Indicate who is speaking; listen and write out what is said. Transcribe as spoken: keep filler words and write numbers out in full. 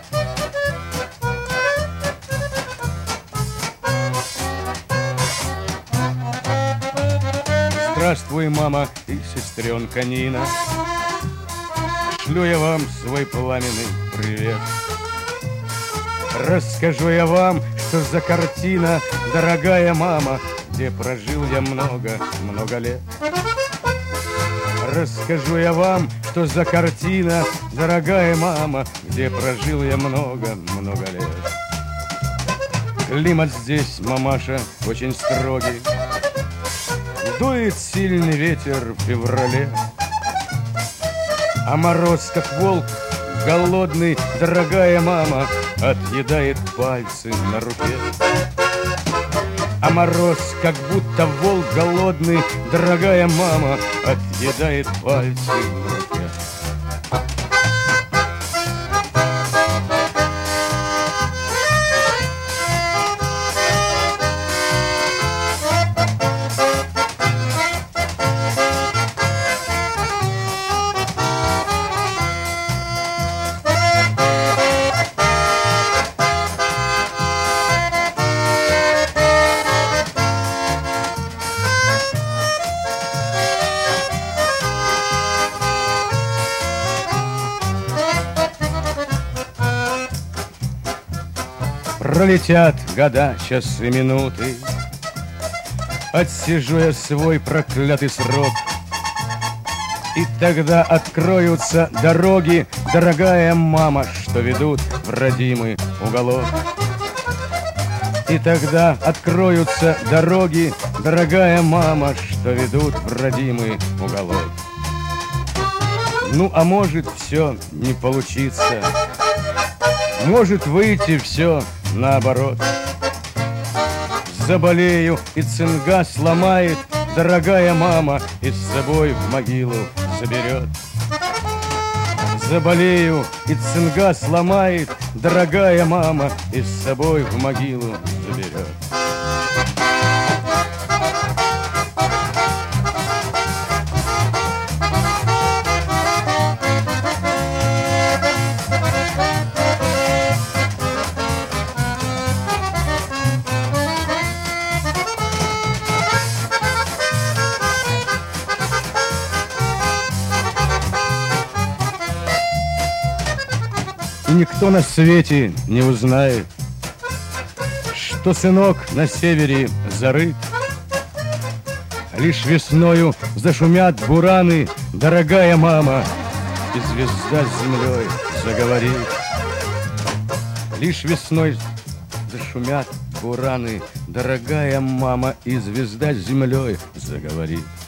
Speaker 1: Здравствуй, мама и сестренка Нина, шлю я вам свой пламенный привет. Расскажу я вам, что за картина, дорогая мама, где прожил я много-много лет. Расскажу я вам, что за картина, дорогая мама, где прожил я много-много лет. Климат здесь, мамаша, очень строгий, дует сильный ветер в феврале, а мороз, как волк голодный, дорогая мама, отъедает пальцы на руке. А мороз, как будто волк голодный, дорогая мама, отъедает пальцы на руке. Пролетят года, часы, минуты, отсижу я свой проклятый срок, и тогда откроются дороги, дорогая мама, что ведут в родимый уголок. И тогда откроются дороги, дорогая мама, что ведут в родимый уголок. Ну, а может, все не получится, может выйти все наоборот. Заболею, и цинга сломает, дорогая мама, и с собой в могилу заберет. Заболею, и цинга сломает, дорогая мама, и с собой в могилу заберет. И никто на свете не узнает, что сынок на севере зарыт. Лишь весною зашумят бураны, дорогая мама, и звезда с землей заговорит. Лишь весной зашумят бураны, дорогая мама, и звезда с землей заговорит.